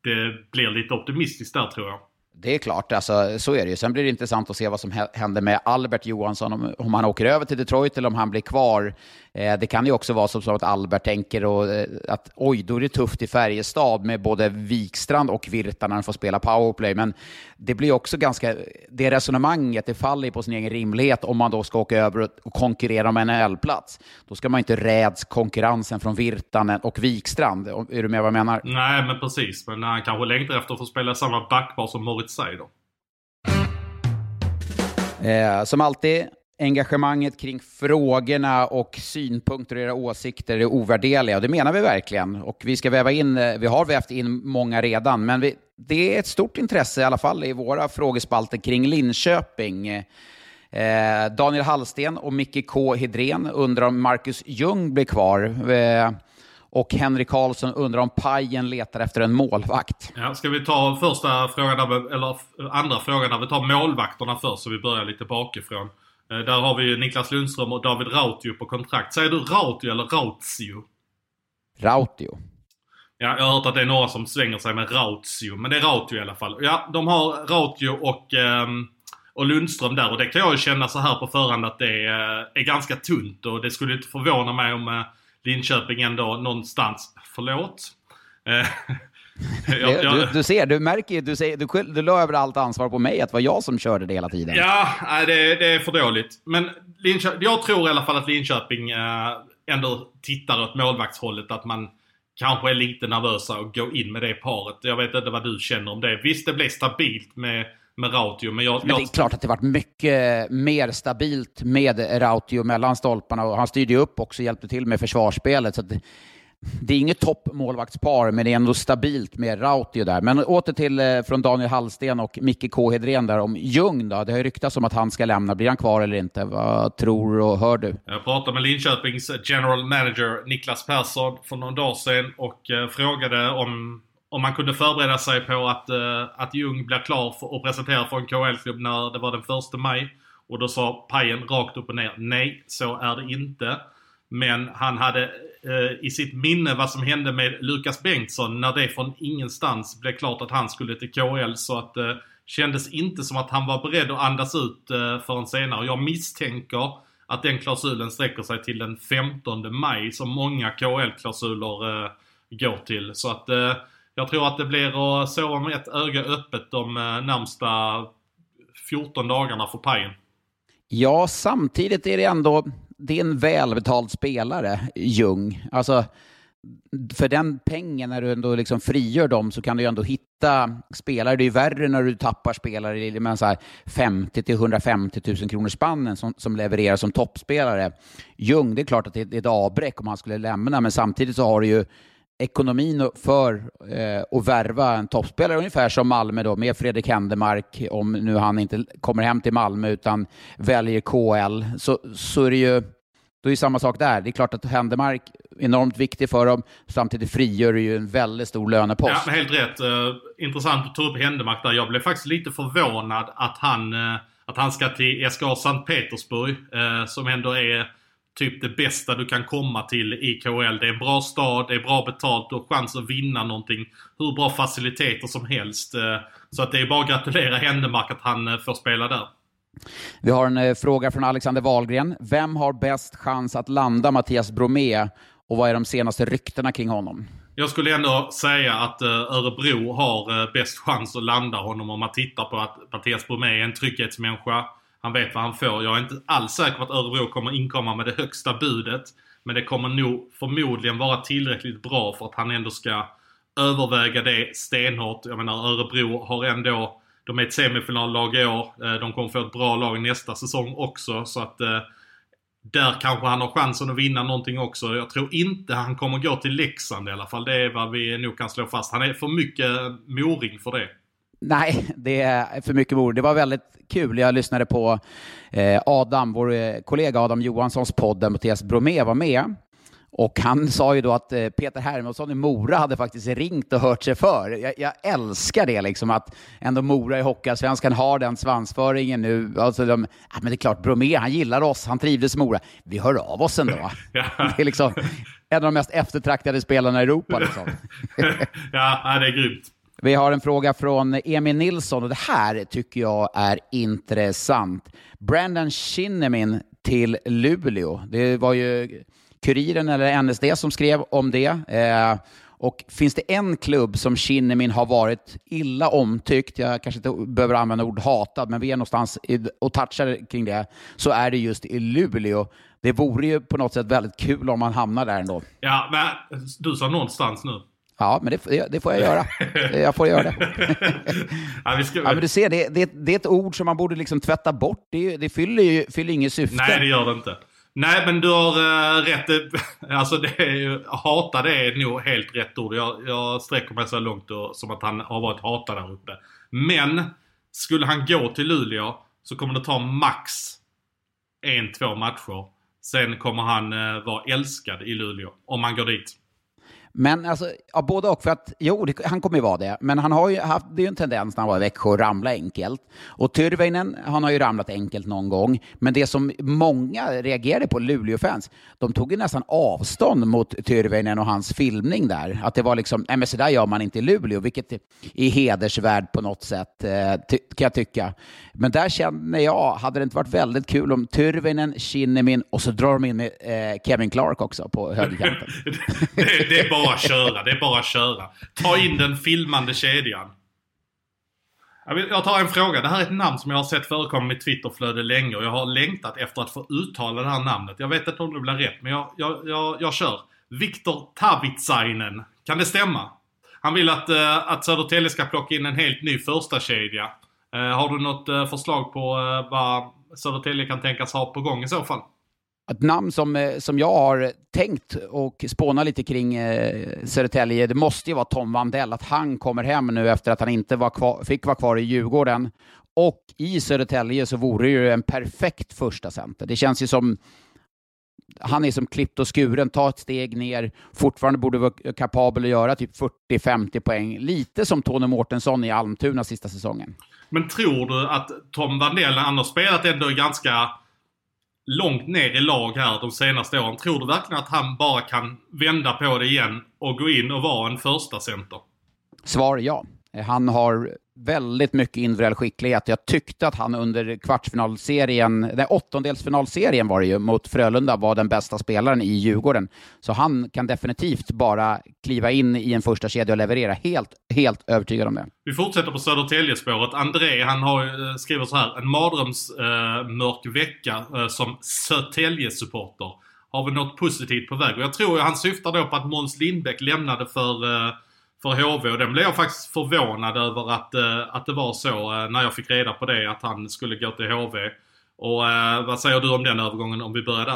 det blir lite optimistiskt där, tror jag. Det är klart, alltså, så är det ju. Sen blir det intressant att se vad som händer med Albert Johansson, om han åker över till Detroit eller om han blir kvar. Det kan ju också vara som att Albert tänker att oj, då är det tufft i Färjestad med både Wikstrand och Virta när han får spela powerplay. Men det blir också det resonemanget, det faller på sin egen rimlighet om man då ska åka över och konkurrera om en NHL-plats. Då ska man inte räds konkurrensen från Virtanen och Wikstrand. Är du med vad jag menar? Nej, men precis. Men han kanske längtar efter att få spela samma backpar som Moritz Seider. Som alltid, engagemanget kring frågorna och synpunkter och era åsikter är ovärderliga. Och det menar vi verkligen. Och vi ska vi har vävt in många redan. Men det är ett stort intresse i alla fall i våra frågespalter kring Linköping. Daniel Hallsten och Micke K. Hedren undrar om Marcus Ljung blir kvar. Och Henrik Karlsson undrar om Pajen letar efter en målvakt. Ja, ska vi ta första frågan eller andra frågan där vi tar målvakterna först, så vi börjar lite bakifrån. Där har vi Niklas Lundström och David Rautio på kontrakt. Säger du Rautio eller Rautio? Rautio. Ja, jag har hört att det är några som svänger sig med Rautio, men det är Rautio i alla fall. Ja, de har Rautio och Lundström där, och det kan jag ju känna så här på förhand att det är ganska tunt, och det skulle inte förvåna mig om Linköping ändå någonstans, förlåt. Du märker ju, du la över allt ansvar på mig att det var jag som körde det hela tiden. Ja, det är för dåligt. Men jag tror i alla fall att Linköping ändå tittar åt målvaktshållet, att man kanske är lite nervösa och går in med det paret. Jag vet inte vad du känner om det. Visst, det blev stabilt med Rautio, men det är klart att det varit mycket mer stabilt med Rautio mellan stolparna, och han styrde upp också, hjälpte till med försvarsspelet, så att det är inget toppmålvaktspar, men det är ändå stabilt med Rautio där. Men åter till från Daniel Hallsten och Micke K. Hedren där om Ljung då. Det har ju ryktats om att han ska lämna. Blir han kvar eller inte? Vad tror och hör du? Jag pratade med Linköpings general manager Niklas Persson för någon dag sedan och frågade om man kunde förbereda sig på att Ljung blir klar och presenterad för en KHL-klubb när det var den 1 maj. Och då sa Pajen rakt upp och ner: nej, så är det inte. Men han hade i sitt minne vad som hände med Lukas Bengtsson när det från ingenstans blev klart att han skulle till KHL, så att kändes inte som att han var beredd att andas ut förrän senare. Jag misstänker att den klausulen sträcker sig till den 15 maj som många KHL-klausuler går till. Så att jag tror att det blir att sova med ett öga öppet de närmsta 14 dagarna för Pajen. Ja, samtidigt är det är en välbetald spelare, Ljung. Alltså, för den pengen, när du ändå liksom frigör dem, så kan du ju ändå hitta spelare. Det är ju värre när du tappar spelare i 50 till 150 000 kronor spannen som levererar som toppspelare. Ljung, det är klart att det är ett avbräck om han skulle lämna, men samtidigt så har du ju ekonomin för att värva en toppspelare, ungefär som Malmö då, med Fredrik Händemark, om nu han inte kommer hem till Malmö utan väljer KL, så är det ju då är samma sak där. Det är klart att Händemark är enormt viktig för dem, samtidigt frigör det ju en väldigt stor lönepost. Ja, men helt rätt. Intressant att ta upp Händemark där. Jag blev faktiskt lite förvånad att han ska till SKA Sankt Petersburg, som ändå är typ det bästa du kan komma till i KHL. Det är en bra stad, det är bra betalt och chans att vinna någonting. Hur bra faciliteter som helst. Så att det är bara att gratulera Händemark att han får spela där. Vi har en fråga från Alexander Wahlgren. Vem har bäst chans att landa Mattias Bromé, och vad är de senaste ryktena kring honom? Jag skulle ändå säga att Örebro har bäst chans att landa honom, om man tittar på att Mattias Bromé är en trygghetsmänniska. Han vet vad han får. Jag är inte alls säker på att Örebro kommer inkomma med det högsta budet. Men det kommer nog förmodligen vara tillräckligt bra för att han ändå ska överväga det stenhårt. Jag menar, Örebro har ändå, de är ett semifinallag i år. De kommer få ett bra lag nästa säsong också. Så att där kanske han har chansen att vinna någonting också. Jag tror inte han kommer gå till Leksand i alla fall. Det är vad vi nog kan slå fast. Han är för mycket moring för det. Nej, det är för mycket moring. Det var väldigt kul. Jag lyssnade på Adam, vår kollega Adam Johanssons podd där Mattias Bromé var med. Och han sa ju då att Peter Hermansson i Mora hade faktiskt ringt och hört sig för. Jag älskar det liksom, att ändå Mora i Hockeyallsvenskan har den svansföringen nu. Alltså men det är klart, Bromé, han gillar oss, han trivdes i Mora. Vi hör av oss ändå. Ja. Det är liksom en av de mest eftertraktade spelarna i Europa liksom. Ja, det är grymt. Vi har en fråga från Emil Nilsson och det här tycker jag är intressant. Brandon Shinnimin till Luleå. Det var ju Kuriren eller NSD som skrev om det. Och finns det en klubb som Shinnimin har varit illa omtyckt, jag kanske inte behöver använda ord hatad, men vi är någonstans och touchar kring det, så är det just i Luleå. Det vore ju på något sätt väldigt kul om man hamnar där ändå. Ja, men du sa någonstans nu. Ja, men det får jag göra. Jag får göra det. Ja, men du ser, det är ett ord som man borde liksom tvätta bort. Det fyller inget syfte. Nej, det gör det inte. Nej, men du har rätt. Alltså hata, det är nog helt rätt ord. Jag sträcker mig så långt som att han har varit hatad där uppe. Men skulle han gå till Luleå så kommer det ta max 1-2 matcher. Sen kommer han vara älskad i Luleå om han går dit. Men alltså, ja, både och, för att han kommer ju vara det, men han har ju haft, det är ju en tendens när han var i Växjö att ramla enkelt, och Tyrväinen, han har ju ramlat enkelt någon gång, men det som många reagerade på, Luleå-fans, de tog ju nästan avstånd mot Tyrväinen och hans filmning där, att det var liksom, nej men så där gör man inte i Luleå, vilket är hedersvärd på något sätt, kan jag tycka. Men där känner jag, hade det inte varit väldigt kul om Tyrväinen, Shinnimin och så drar de in med Kevin Clark också på högerkanten. Det är bara att köra. Ta in den filmande kedjan. Jag tar en fråga. Det här är ett namn som jag har sett förekomma i Twitterflöde länge och jag har längtat efter att få uttala det här namnet. Jag vet inte om det blir rätt, men jag kör. Viktor Tavitsainen. Kan det stämma? Han vill att Södertälje ska plocka in en helt ny första kedja. Har du något förslag på vad Södertälje kan tänkas ha på gång i så fall? Ett namn som jag har tänkt och spåna lite kring Södertälje, det måste ju vara Tom Wandell, att han kommer hem nu efter att han inte fick vara kvar i Djurgården. Och i Södertälje så vore det ju en perfekt första center. Det känns ju som han är som klippt och skuren, ta ett steg ner, fortfarande borde vara kapabel att göra typ 40-50 poäng. Lite som Tony Mårtensson i Almtuna sista säsongen. Men tror du att Tom Wandell, han har spelat ändå ganska långt ner i lag här de senaste åren, tror du verkligen att han bara kan vända på det igen och gå in och vara en första center? Svar ja. Han har väldigt mycket individuell skicklighet. Jag tyckte att han under kvartsfinalserien, den åttondelsfinalserien var det ju, mot Frölunda, var den bästa spelaren i Djurgården. Så han kan definitivt bara kliva in i en första kedja och leverera. Helt övertygad om det. Vi fortsätter på Södertälje-spåret. André, han har skrivit så här: en mardrömsmörk vecka som Södertälje-supporter. Har vi något positivt på väg? Och jag tror han syftar då på att Måns Lindbäck lämnade för HV, och den blev jag faktiskt förvånad över att det var så när jag fick reda på det, att han skulle gå till HV. Och vad säger du om den övergången, om vi börjar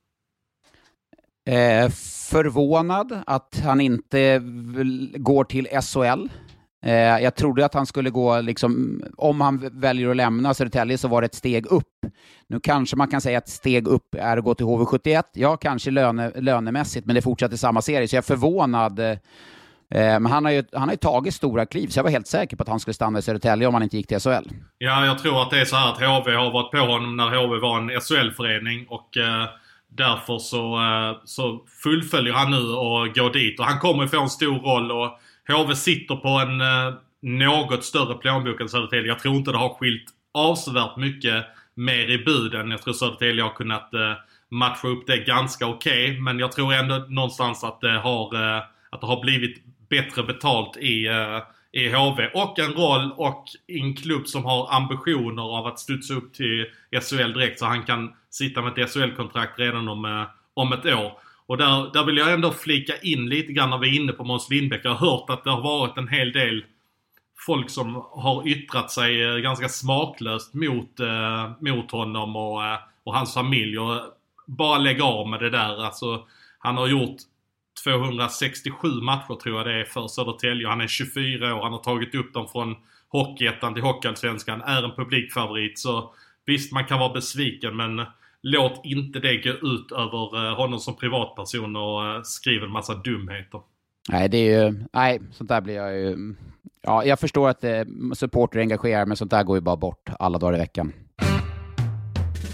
där? Förvånad att han inte går till SHL. Jag trodde att han skulle gå, liksom, om han väljer att lämna Södertälje så var det ett steg upp. Nu kanske man kan säga att steg upp är att gå till HV71. Ja, kanske lönemässigt, men det fortsätter samma serie, så jag är förvånad. Men han har ju tagit stora kliv, så jag var helt säker på att han skulle stanna i Södertälje om han inte gick till SHL. Ja, jag tror att det är så här att HV har varit på honom när HV var en SHL-förening, och därför så fullföljer han nu och går dit. Och han kommer få en stor roll, och HV sitter på en något större plånbok än Södertälje. Jag tror inte det har skilt avsevärt mycket mer i buden. Jag tror Södertälje har kunnat matcha upp det ganska okej, men jag tror ändå någonstans att det har blivit bättre betalt i HV. Och en roll och en klubb som har ambitioner av att studsa upp till SHL direkt, så han kan sitta med ett SHL-kontrakt redan om ett år. Och där vill jag ändå flika in lite grann när vi är inne på Måns Lindbäck. Jag har hört att det har varit en hel del folk som har yttrat sig ganska smaklöst mot honom och hans familj. Och bara lägga av med det där. Alltså, han har gjort 267 matcher tror jag det är för Södertälje. Han är 24 år, han har tagit upp dem från Hockeyettan till Hockeyallsvenskan, är en publikfavorit. Så visst, man kan vara besviken, men låt inte det gå ut över honom som privatperson och skriva en massa dumheter. Nej, sånt där blir jag ju... Ja, jag förstår att supporter engagerar, men sånt där går ju bara bort alla dagar i veckan.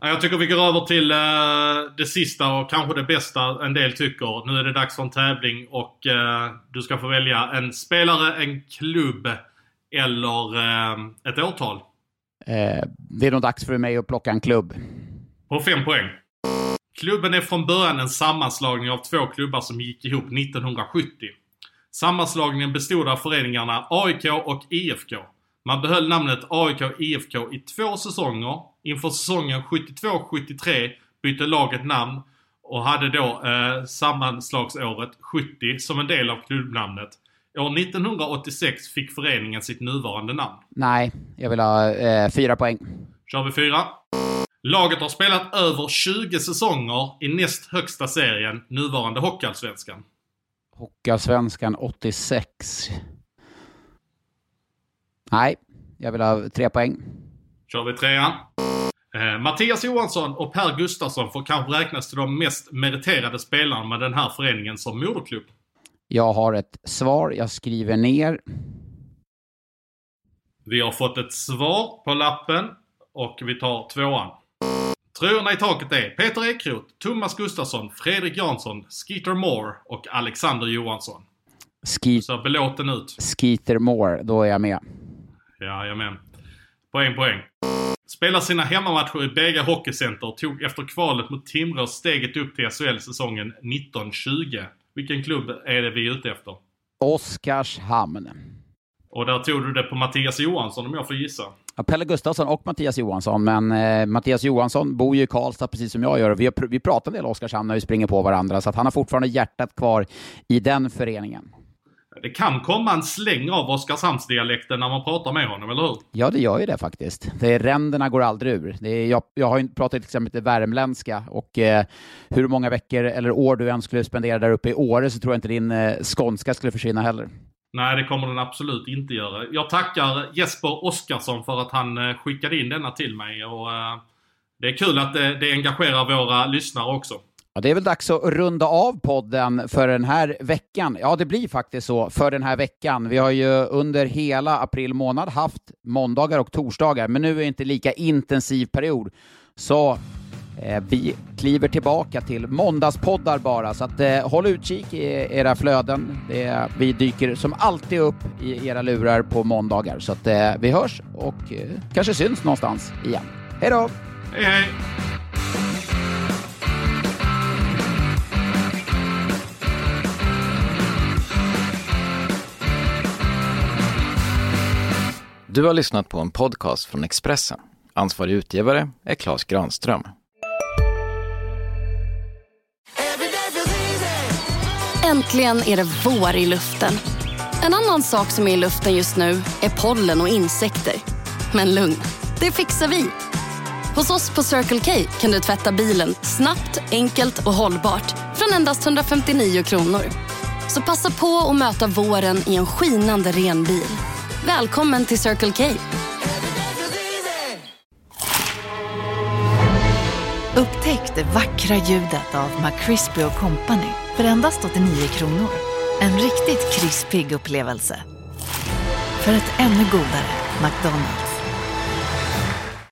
Jag tycker vi går över till det sista och kanske det bästa en del tycker. Nu är det dags för en tävling och du ska få välja en spelare, en klubb eller ett årtal. Det är nog dags för mig att plocka en klubb. På 5 poäng. Klubben är från början en sammanslagning av 2 klubbar som gick ihop 1970. Sammanslagningen bestod av föreningarna AIK och IFK. Man behöll namnet AIK och IFK i 2 säsonger. Inför säsongen 72-73 bytte laget namn och hade då sammanslagsåret 70 som en del av klubbnamnet. År 1986 fick föreningen sitt nuvarande namn. Nej, jag vill ha 4 poäng. Kör vi 4. Laget har spelat över 20 säsonger i näst högsta serien, nuvarande Hockeyallsvenskan. Hockeyallsvenskan 86. Nej, jag vill ha 3 poäng. Kör vi 3. Mattias Johansson och Per Gustafsson får kanske räknas till de mest meriterade spelarna med den här föreningen som moderklubb. Jag har ett svar, jag skriver ner. Vi har fått ett svar på lappen och vi tar 2:an. Tröjorna i taket är Peter Ekroth, Thomas Gustafsson, Fredrik Jansson, Skeeter Moore och Alexander Johansson. Så belåten ut. Skeeter Moore, då är jag med. Ja, jag med. Poäng. Spelar sina hemmamatcher i Bega Hockeycenter och tog efter kvalet mot Timrå steget upp till SHL-säsongen 1920. Vilken klubb är det vi är ute efter? Oskarshamn. Och där tog du det på Mattias Johansson om jag får gissa. Ja, Pelle Gustafsson och Mattias Johansson. Men Mattias Johansson bor ju i Karlstad precis som jag gör. Vi pratar en del Oskarshamn när vi springer på varandra. Så att han har fortfarande hjärtat kvar i den föreningen. Det kan komma en släng av Oskarshamnsdialekten när man pratar med honom, eller hur? Ja, det gör ju det faktiskt. Ränderna går aldrig ur. Jag har ju pratat till exempel lite värmländska och hur många veckor eller år du än skulle spendera där uppe i Åre så tror jag inte din skånska skulle försvinna heller. Nej, det kommer den absolut inte göra. Jag tackar Jesper Oskarsson för att han skickade in denna till mig och det är kul att det engagerar våra lyssnare också. Ja, det är väl dags att runda av podden för den här veckan. Ja, det blir faktiskt så för den här veckan. Vi har ju under hela april månad haft måndagar och torsdagar, men nu är det inte lika intensiv period. Så vi kliver tillbaka till måndagspoddar bara, så att håll utkik i era flöden. Vi dyker som alltid upp i era lurar på måndagar, så att vi hörs och kanske syns någonstans igen. Hej då! Hej hej! Du har lyssnat på en podcast från Expressen. Ansvarig utgivare är Claes Granström. Äntligen är det vår i luften. En annan sak som är i luften just nu är pollen och insekter. Men lugn, det fixar vi. Hos oss på Circle K kan du tvätta bilen snabbt, enkelt och hållbart från endast 159 kronor. Så passa på att möta våren i en skinande ren bil. Välkommen till Circle K. Upptäck det vackra ljudet av McCrispy & Company för endast 89 kronor. En riktigt krispig upplevelse. För ett ännu godare McDonald's.